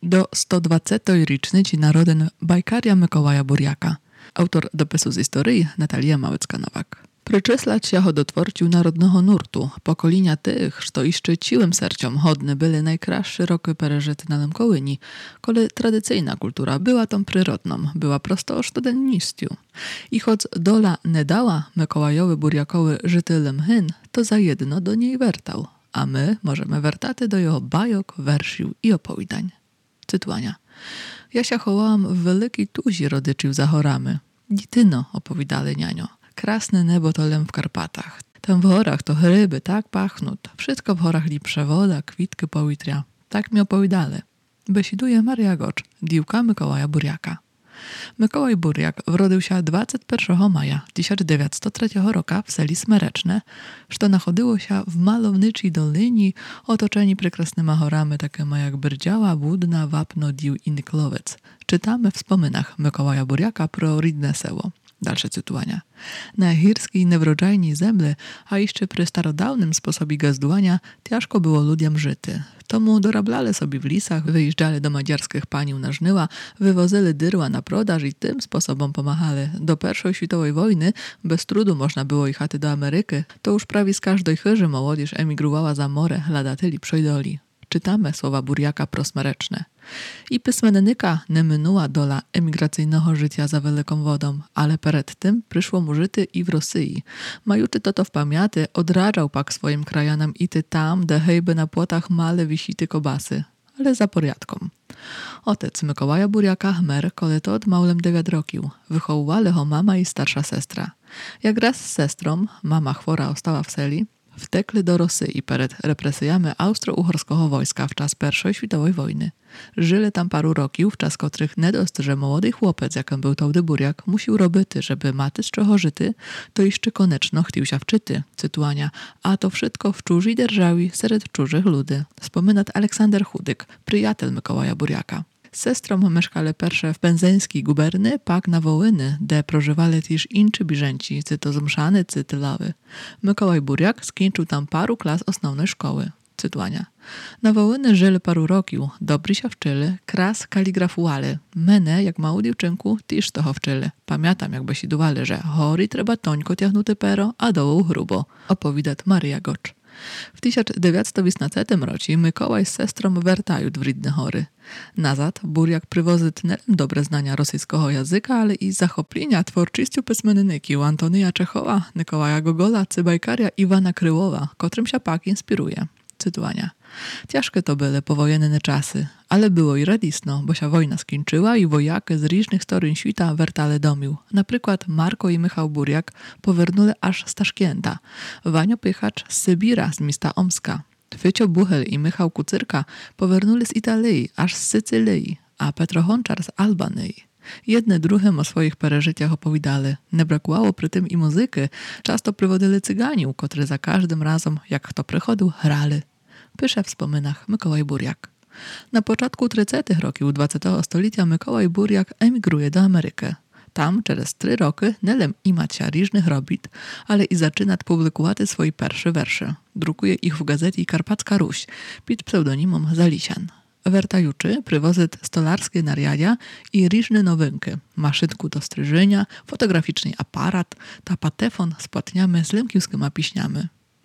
До 120-ї річниці народен Байкаря Миколая Буряка. Autor dopisu z historii Natalia Małecka-Nowak. Причислять його до творців народного нурту, покоління тих, що іще цілим серцем годні byli najkraszsze roky пережити на Лемколині, коли традиційна культура była tą przyrodną, była prosto sztudennictю. I choć dola nie dała Mikołajowi Burjakowi żytylem hyn, to za jedno do niej wertał, a my możemy wertaty do jego bajok, wersił i opowiadań. Cytowania. Ja się chołałam w wielkiej tuzi rodyczów za chorami. Dzityno, opowiadali nianio. Krasne niebo to lem w Karpatach. Tam w horach to ryby tak pachnut. Wszystko w horach lipsze woda, kwitki powietrza. Tak mi opowiadali. Besiduje Maria Gocz, diwka Mikołaja Burjaka. Mikołaj Burjak wrodził się 21 maja 1903 roku w seli Smereczne, co nachodziło się w malowniczej dolinie otoczeni prekrasnymi horami takimi jak Byrdziała, Budna, Wapno, Dił i Nyklowiec. Czytamy w wspominach Mikołaja Burjaka pro rodne seło. Dalsze cytowania. Na górskiej niewrodzajnej zemle, a jeszcze przy starodawnym sposobie gazdowania, ciężko było ludziom żyty. Tomu dorablali sobie w lisach, wyjeżdżali do madziarskich paniów na żnyła, wywozili dyrła na prodaż i tym sposobem pomachali. Do I światowej wojny bez trudu można było jechać do Ameryki, to już prawie z każdej chyży młodzież emigrowała za morze, ladatyli przejdoli. Czytamy słowa Burjaka prosmereczne. I pysmennika nie minęła dola emigracyjnego życia za wielką wodą, ale przed tym przyszło mu żyty i w Rosji. Majuty to w pamięty odradzał pak swoim krajanam ity tam, de hejby na płotach male wisity kobasy, ale za porядką. Otec Mikołaja Burjaka Chmer, kole to od małym 9 rokił. Wychowywali ho mama i starsza sestra. Jak raz z sestrą, mama chwora ostała w seli, wtekli do Rosji przed represjami austro-uhorskiego wojska w czas I światowej wojny. Żyli tam paru rokiów, w czas których nie dość, że młody chłopiec, jakim był Taudy Burjak, musiał robić, żeby maty z czego żyty, to jeszcze koniecznie chciał się wczyty. Cytuania. A to wszystko w czużej dzierżawi, wśród czużych ludzi. Wspomina Aleksander Chudyk, przyjaciel Mikołaja Burjaka. Z sestrą mieszkali pierwsze w Pęzeńskiej guberny, pak na Wołyny, gdzie prożywali też inczy biżęci, to z Mszany, Tylawy. Mikołaj Burjak skończył tam paru klas osnovnej szkoły. Cytowania. Na Wołyny żyli paru rokiów, dobry się wczyli, kras kaligrafuali. Mnie, jak małą dziewczynku, też toho wczyli. Pamiętam, jak besidowali, że hori trzeba tońko tiahnuty pero, a dołu grubo. Opowiada Maria Gocz. W 1918 roku Mikołaj z sestrą wertają w Rydne Hory. Nazad Burjak przywozy nie dobre znania rosyjskiego języka, ale i zachoplenia twórczością pysmenników Antonija Czechowa, Mikołaja Gogola czy Bajkaria Iwana Kryłowa, którym się pak inspiruje. Cytowania. Ciężkie to były powojenne czasy, ale było i radisno, bo się wojna skończyła i wojaki z różnych stron świata wertali domił. Na przykład Marko i Michał Burjak powernuli aż z Taszkenta, Wanio Pychacz z Sybira, z miasta Omska. Fycio Buchel i Michał Kucyrka powernuli z Italii, aż z Sycylii, a Petro Honczar z Albanii. Jedne drugim o swoich przeżyciach opowiadali. Nie brakowało przy tym i muzyki. Często prywodili cyganiów, którzy za każdym razem, jak kto przychodził, hrali. Pisze w wspominach Mikołaj Burjak. Na początku 30 roków XX stulecia Mikołaj Burjak emigruje do Ameryki. Tam przez 3 roki nie lem imać się różnych robit, ale i zaczyna publikować swoje pierwsze wersze. Drukuje ich w gazecie Karpacka Ruś pod pseudonimem Zalisian. Wertajuczy przywozy stolarskie nariadia i różne nowinki. Maszynku do stryżenia, fotograficzny aparat, tapatefon z płatniami z lemkiewskimi piśniami.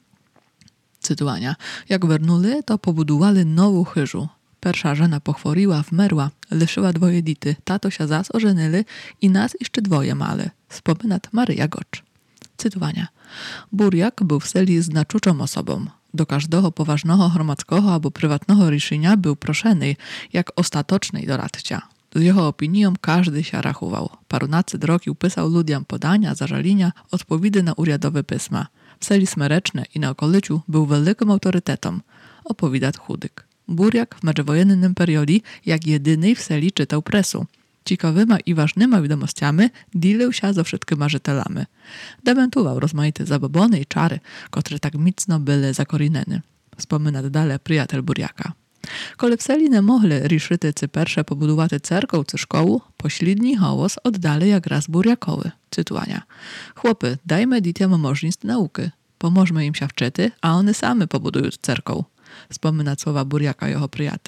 Cytowania. Jak wernuli, to pobudowali nową chyżu. Pierwsza żena pochworiła, wmerła, liszyła 2 dzieci, tato się zas ożenili i nas jeszcze 2 mali. Wspominat Maryja Gocz. Cytowania. Burjak był w seli znaczącą osobą. Do każdego poważnego gromadzkiego albo prywatnego ryszenia był proszony, jak ostatecznej doradcia. Z jego opinią każdy się rachował. Parunacy rokił pisał ludziom podania, zażalenia, odpowiedzi na uriadowe pisma. W seli Smereczne i na okoliciu był wielkim autorytetem, opowiada Chudyk. Burjak w międzywojennym periodzie jak jedyny w seli czytał presu. Ciekawymi i ważnymi wiadomościami dzielił się ze wszystkimi żytelami. Dementował rozmaite zabobony i czary, które tak mocno były zakorzenione. Wspomina dalej przyjaciel Burjaka. Kole w seli nie mogli riszytycy pierwsze pobudować cerką czy szkołę, pośredni hołos oddali jak raz Burjakowy. Cytowania. Chłopy, dajmy dzieciom możliwość nauki. Pomożmy im się wczyty, a one same pobudują cerką. Wspomina słowa Burjaka jego przyjaciel.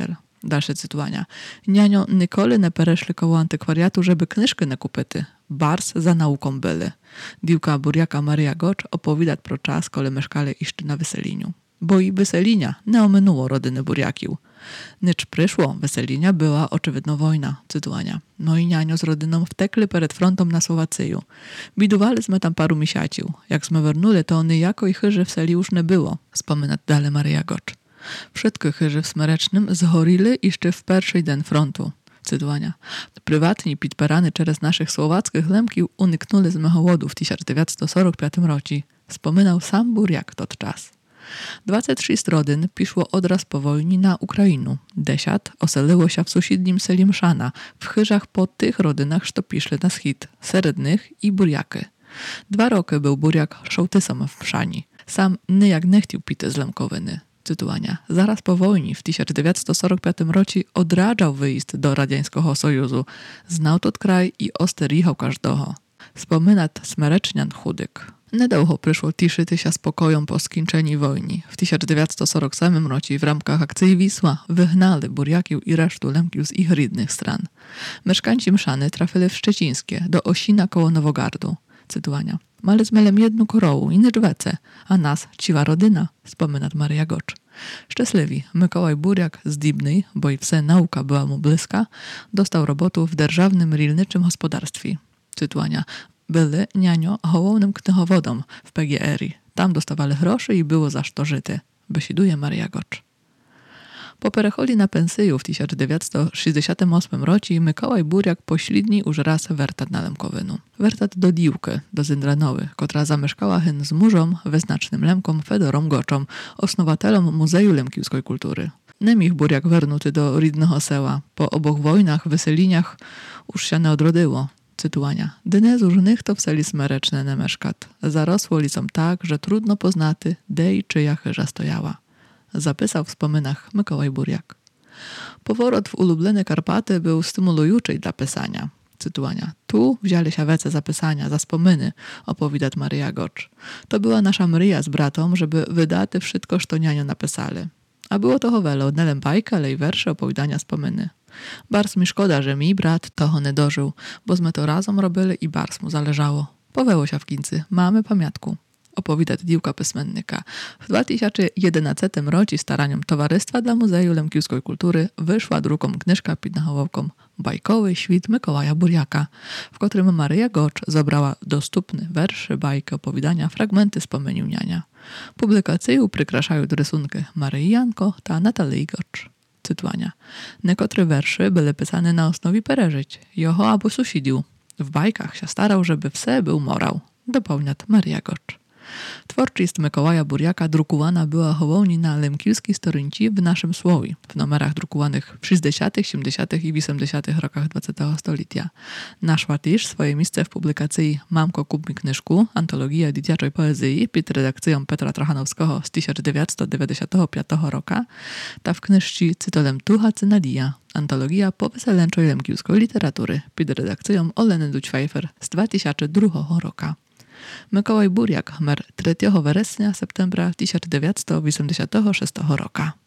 Dalsze cytowania. Nianio nikoli не перейшли koło antykwariatu, żeby knyżkę не купити. Bars za nauką byli. Diłka Burjaka Maria Gocz opowiada pro czas, kole mieszkali iszczy na Weseliniu. Bo i Weselinia nie ominęło rodyny Burjakił. Nicz przyszło Weselinia była oczywidno wojna, cytowania. No i nianio z rodyną wtekli przed frontem na Słowacyju. Bidowaliśmy tam paru misiacił. Jak sme wernuli, to niejako i chyży w seli już nie było, wspomina dalej Maria Gocz. Wszystkie chyży w Smerecznym zhorili jeszcze w pierwszy dzień frontu. Cytowania. Prywatni pitperany przez naszych słowackich lemkił uniknuli z mechołodu w 1945 roku. Wspominał sam Burjak tot czas. 26 rodzin piszło odraz po wojnie na Ukrainu. 10 oseliło się w sąsiednim seli Mszana, w chyżach po tych rodzinach, co piszli na schid, serednych i Burjaky. 2 roky był Burjak szołtysem w Mszani. Sam niejak nie chciał pity z Lemkowyny. Cytowania. Zaraz po wojnie w 1945 roku odradzał wyjazd do Radzieckiego Sojuszu. Znał tot kraj i oster jechał każdego. Wspomina Smerecznian Chudyk. Niedługo przyszło tiszyty się spokojem po skończeniu wojny. W 1947 roku w ramach akcji Wisła wygnali Burjakiów i resztu Lemkiów z ich rodnych stron. Mieszkańcy Mszany trafili w Szczecińskie, do Osina koło Nowogardu. Cytowania. Mali z melem jedną korową i nyczwece, a nas ciwa rodyna, wspomina Maria Gocz. Szczęśliwi, Mikołaj Burjak z Dibnej, bo i wse nauka była mu bliska, dostał robotę w dzierżawnym rolniczym gospodarstwie. Cytowania. Byli nianio hołownym knychowodom w PGR-i. Tam dostawali groszy i było za to żyte, besiduje Maria Gocz. Po perechodzi na pensję w 1968 roku Mikołaj Burjak pośredni już raz wertat na Lemkowynu. Wertat do Diłki, do Zyndranowy, która zamieszkała hyn z mużą, wyznacznym Lemkom Fedorą Goczą, osnowatelom Muzeju Lemkiewskiej Kultury. Nemich Burjak wernuty do rodnego sela. Po oboch wojnach, weseliniach już się nie odrodyło. Cytowania. Dynezu żnych to w seli Smereczne nie mieszkat. Zarosło licą tak, że trudno poznaty, dej czyja chyża stojała. Zapisał w wspominach Mikołaj Burjak. Powrót w ulubione Karpaty był stymulujący dla pisania. Cytowania. Tu wzięli się wece zapisania, za wspominy, opowiada Maria Gocz. To była nasza mryja z bratą, żeby wydać wszystko, co nianio napisali. A było to chowelo, nie bajka, ale i wersze, opowiadania, wspominy. Bars mi szkoda, że mi brat toho nie dożył, bo zmy to razem robili i bars mu zależało. Poweło się w kincy, mamy pamiątku. Opowiada Diłka Pysmennika. W 2011 roku staraniom Towarzystwa dla Muzeju Lemkiewskiej Kultury wyszła druką knyżka pod nachołowką Bajkowy świt Mikołaja Burjaka, w którym Maria Gocz zebrała dostępne wersze, bajki, opowiadania, fragmenty wspomnień niania. Publikację przykraszają rysunki Maryi Janko ta Natalii Gocz. Cytowania. Niektóre wersze były pisane na osnowie pereżyć, jeho albo sąsiediu. W bajkach się starał, żeby wse był morał, dopełnia Maria Gocz. Twórczość Mikołaja Burjaka drukowana była hołowni na lemkiewskiej storynci w naszym słowie, w numerach drukowanych w 60., 70. i 80. rokach XX stulecia. Naszła też swoje miejsce w publikacji Mamko kup mi knyżku, antologia dzieciaczej poezji pod redakcją Petra Trochanowskiego z 1995 roku, ta w knyżci cytolem Tucha Cynadija, antologia powyselęczej lemkiewskiej literatury pod redakcją Oleny Dućwajfer z 2002 roku. Mikołaj Burjak mer 3 września septembra 1986 roku.